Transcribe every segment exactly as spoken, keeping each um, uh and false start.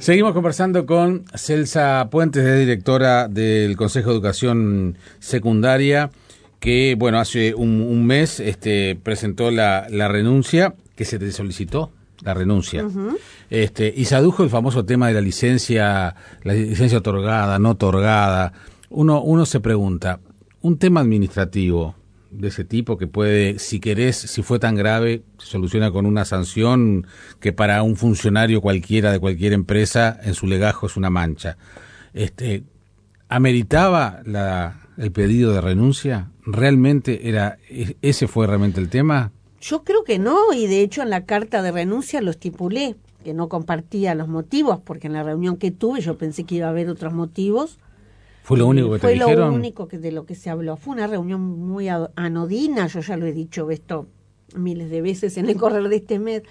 Seguimos conversando con Celsa Puentes, de directora del Consejo de Educación Secundaria, que bueno, hace un, un mes este, presentó la, la renuncia, que se te solicitó la renuncia, uh-huh. este, y se adujo el famoso tema de la licencia, la licencia otorgada, no otorgada. Uno, uno se pregunta, un tema administrativo de ese tipo que puede, si querés, si fue tan grave, se soluciona con una sanción que para un funcionario cualquiera de cualquier empresa en su legajo es una mancha. Este, ¿ameritaba la, el pedido de renuncia? ¿Realmente era, ese fue realmente el tema? Yo creo que no, y de hecho en la carta de renuncia lo estipulé, que no compartía los motivos, porque en la reunión que tuve yo pensé que iba a haber otros motivos. ¿Fue lo único que te dijeron? Fue lo único que de lo que se habló. Fue una reunión muy anodina, yo ya lo he dicho esto miles de veces en el correr de este mes.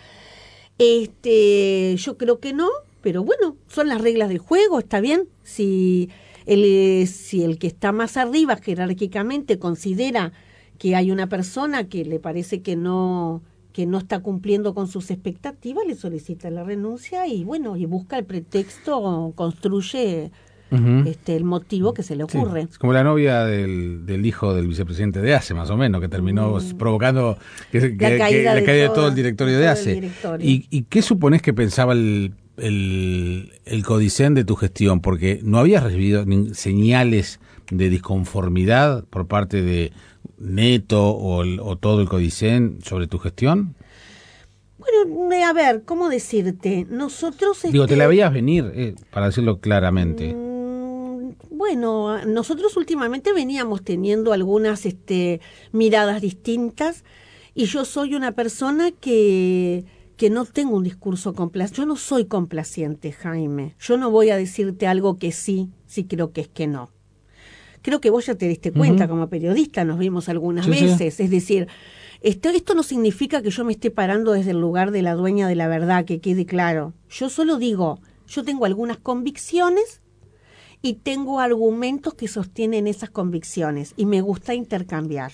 Este, yo creo que no, pero bueno, son las reglas del juego, está bien. Si el, si el que está más arriba jerárquicamente considera que hay una persona que le parece que no, que no está cumpliendo con sus expectativas, le solicita la renuncia y bueno, y busca el pretexto, construye Uh-huh. Este, el motivo que se le ocurre. Sí, es como la novia del, del hijo del vicepresidente de ACE, más o menos, que terminó mm. provocando que, que, la caída, que, de, la caída de todo, todo el directorio de ACE. Directorio. ¿Y, ¿Y qué suponés que pensaba el, el, el Codicen de tu gestión? Porque no habías recibido ni señales de disconformidad por parte de Neto o, el, o todo el Codicen sobre tu gestión. Bueno, a ver, ¿cómo decirte? Nosotros... Digo, este, te la veías venir, eh, para decirlo claramente. Mmm, Bueno, nosotros últimamente veníamos teniendo algunas este, miradas distintas y yo soy una persona que, que no tengo un discurso complaciente. Yo no soy complaciente, Jaime. Yo no voy a decirte algo que sí, si creo que es que no. Creo que vos ya te diste cuenta, uh-huh. como periodista, nos vimos algunas sí, veces. Sí. Es decir, esto, esto no significa que yo me esté parando desde el lugar de la dueña de la verdad, que quede claro. Yo solo digo, yo tengo algunas convicciones y tengo argumentos que sostienen esas convicciones y me gusta intercambiar.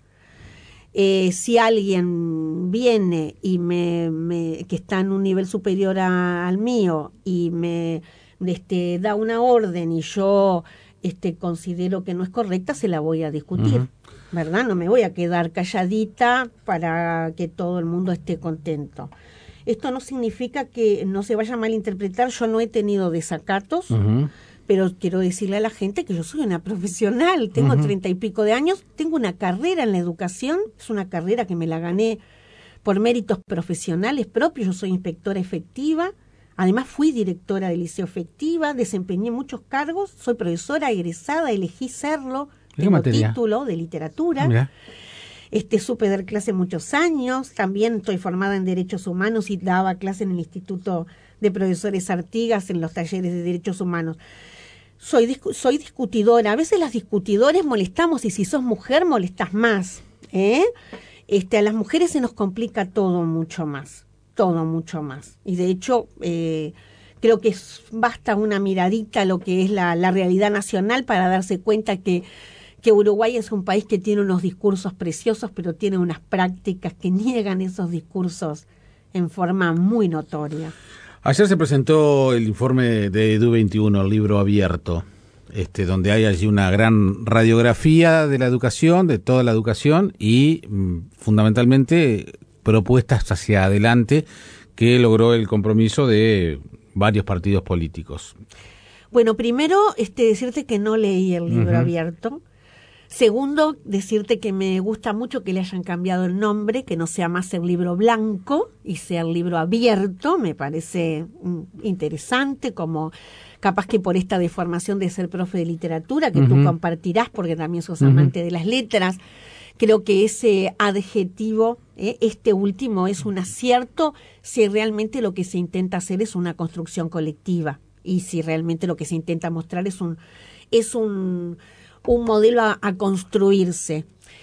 Eh, si alguien viene y me, me que está en un nivel superior a, al mío y me este, da una orden y yo este, considero que no es correcta, se la voy a discutir, uh-huh. ¿verdad? No me voy a quedar calladita para que todo el mundo esté contento. Esto no significa que no se vaya a malinterpretar, yo no he tenido desacatos, uh-huh. pero quiero decirle a la gente que yo soy una profesional, tengo uh-huh. treinta y pico de años, tengo una carrera en la educación, es una carrera que me la gané por méritos profesionales propios, yo soy inspectora efectiva, además fui directora de liceo efectiva, desempeñé muchos cargos, soy profesora egresada, elegí serlo, tengo materia? título de literatura, Mira. Este, supe dar clase muchos años, también estoy formada en Derechos Humanos y daba clase en el Instituto de Profesores Artigas en los talleres de Derechos Humanos. Soy, discu- soy discutidora, a veces las discutidores molestamos y si sos mujer molestás más, ¿eh? Este, a las mujeres se nos complica todo mucho más, todo mucho más. Y de hecho, eh, creo que es, basta una miradita a lo que es la, la realidad nacional para darse cuenta que que Uruguay es un país que tiene unos discursos preciosos, pero tiene unas prácticas que niegan esos discursos en forma muy notoria. Ayer se presentó el informe de Edu veintiuno, el libro abierto, este, donde hay allí una gran radiografía de la educación, de toda la educación, y mm, fundamentalmente propuestas hacia adelante que logró el compromiso de varios partidos políticos. Bueno, primero este, decirte que no leí el libro uh-huh. abierto. Segundo, decirte que me gusta mucho que le hayan cambiado el nombre, que no sea más el libro blanco y sea el libro abierto, me parece interesante, como capaz que por esta deformación de ser profe de literatura, que uh-huh. tú compartirás porque también sos uh-huh. amante de las letras, creo que ese adjetivo, eh, este último, es un acierto si realmente lo que se intenta hacer es una construcción colectiva y si realmente lo que se intenta mostrar es un... es un un modelo a, a construirse.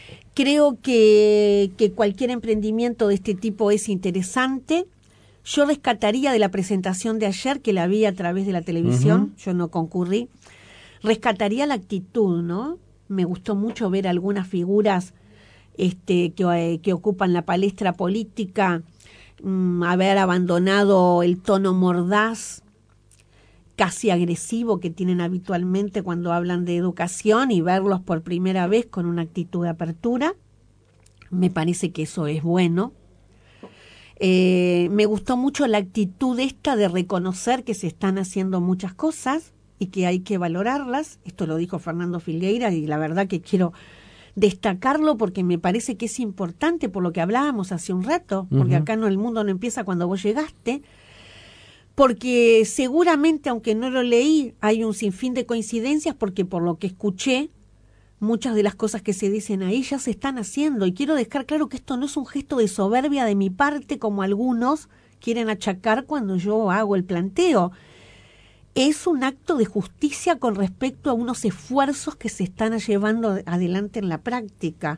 Creo que, que cualquier emprendimiento de este tipo es interesante. Yo rescataría de la presentación de ayer, que la vi a través de la televisión, uh-huh. yo no concurrí, rescataría la actitud, ¿no? Me gustó mucho ver algunas figuras este, que, que ocupan la palestra política, mmm, haber abandonado el tono mordaz, casi agresivo que tienen habitualmente cuando hablan de educación y verlos por primera vez con una actitud de apertura. Me parece que eso es bueno. Eh, me gustó mucho la actitud esta de reconocer que se están haciendo muchas cosas y que hay que valorarlas. Esto lo dijo Fernando Filgueira y la verdad que quiero destacarlo porque me parece que es importante por lo que hablábamos hace un rato, porque uh-huh. acá no, el mundo no empieza cuando vos llegaste, porque seguramente, aunque no lo leí, hay un sinfín de coincidencias, porque por lo que escuché, muchas de las cosas que se dicen ahí ya se están haciendo. Y quiero dejar claro que esto no es un gesto de soberbia de mi parte, como algunos quieren achacar cuando yo hago el planteo. Es un acto de justicia con respecto a unos esfuerzos que se están llevando adelante en la práctica.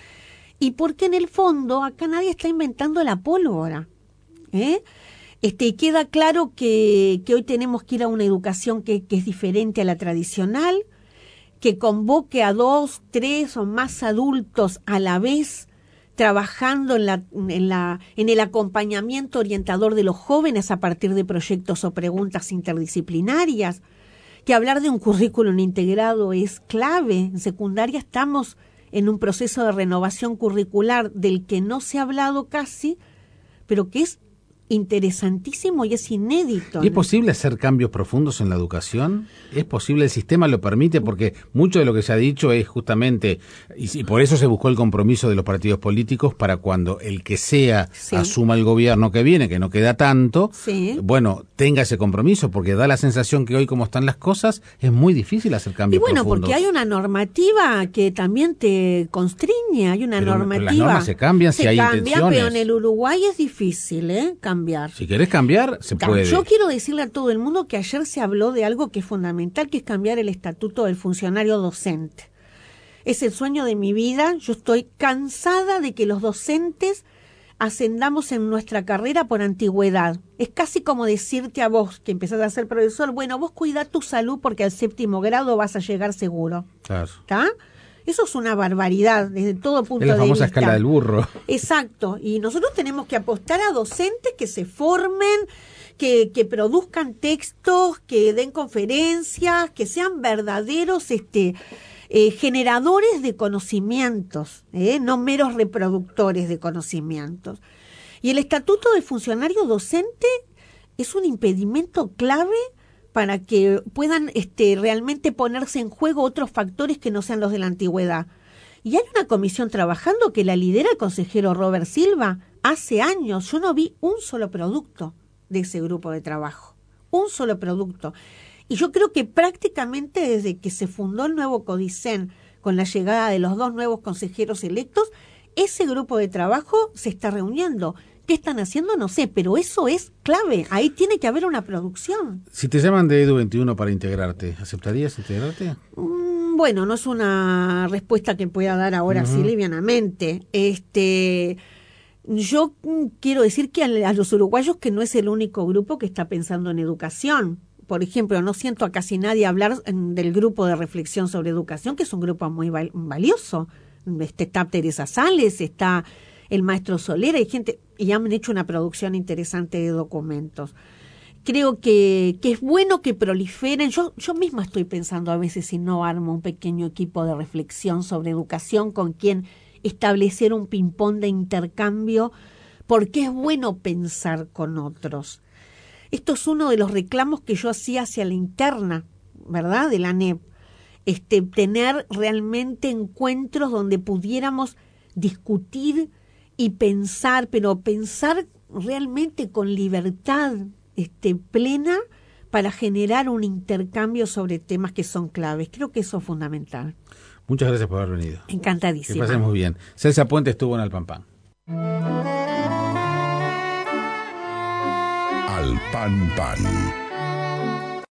Y porque en el fondo acá nadie está inventando la pólvora, ¿eh? Este, y queda claro que, que hoy tenemos que ir a una educación que, que es diferente a la tradicional, que convoque a dos, tres o más adultos a la vez trabajando en, la, en, la, en el acompañamiento orientador de los jóvenes a partir de proyectos o preguntas interdisciplinarias, que hablar de un currículum integrado es clave. En secundaria estamos en un proceso de renovación curricular del que no se ha hablado casi, pero que es interesantísimo y es inédito. ¿Y es posible hacer cambios profundos en la educación? ¿Es posible? ¿El sistema lo permite? Porque mucho de lo que se ha dicho es justamente, y, y por eso se buscó el compromiso de los partidos políticos para cuando el que sea sí. asuma el gobierno que viene, que no queda tanto, sí. bueno, tenga ese compromiso, porque da la sensación que hoy como están las cosas, es muy difícil hacer cambios profundos. Y bueno, profundos. Porque hay una normativa que también te constriñe, hay una pero, normativa. Pero las normas se cambian se si hay cambia, intenciones. Pero en el Uruguay es difícil, ¿eh? Cambiar. Si querés cambiar, se puede. Yo quiero decirle a todo el mundo que ayer se habló de algo que es fundamental, que es cambiar el estatuto del funcionario docente. Es el sueño de mi vida. Yo estoy cansada de que los docentes ascendamos en nuestra carrera por antigüedad. Es casi como decirte a vos, que empezás a ser profesor, bueno, vos cuidá tu salud porque al séptimo grado vas a llegar seguro. Claro. ¿Está? Eso es una barbaridad desde todo punto de vista. Es la famosa escala del burro. Exacto. Y nosotros tenemos que apostar a docentes que se formen, que, que produzcan textos, que den conferencias, que sean verdaderos este, eh, generadores de conocimientos, ¿eh? no meros reproductores de conocimientos. Y el estatuto del funcionario docente es un impedimento clave para que puedan este, realmente ponerse en juego otros factores que no sean los de la antigüedad. Y hay una comisión trabajando que la lidera el consejero Robert Silva. Hace años yo no vi un solo producto de ese grupo de trabajo, un solo producto. Y yo creo que prácticamente desde que se fundó el nuevo Codicen, con la llegada de los dos nuevos consejeros electos, ese grupo de trabajo se está reuniendo. ¿Qué están haciendo? No sé, pero eso es clave. Ahí tiene que haber una producción. Si te llaman de Edu veintiuno para integrarte, ¿aceptarías integrarte? Mm, bueno, no es una respuesta que pueda dar ahora uh-huh. así livianamente. Este, yo quiero decir que a, a los uruguayos que no es el único grupo que está pensando en educación. Por ejemplo, no siento a casi nadie hablar en, del grupo de reflexión sobre educación, que es un grupo muy val, valioso. Este, está Teresa Sales, está el maestro Soler, hay gente, y han hecho una producción interesante de documentos. Creo que, que es bueno que proliferen. Yo, yo misma estoy pensando a veces si no armo un pequeño equipo de reflexión sobre educación con quien establecer un ping-pong de intercambio, porque es bueno pensar con otros. Esto es uno de los reclamos que yo hacía hacia la interna, ¿verdad?, de la A N E P. Este, tener realmente encuentros donde pudiéramos discutir y pensar, pero pensar realmente con libertad este, plena para generar un intercambio sobre temas que son claves. Creo que eso es fundamental. Muchas gracias por haber venido. Encantadísima. Que pasen muy bien. Celsa Puente estuvo en Alpanpan. Alpanpan.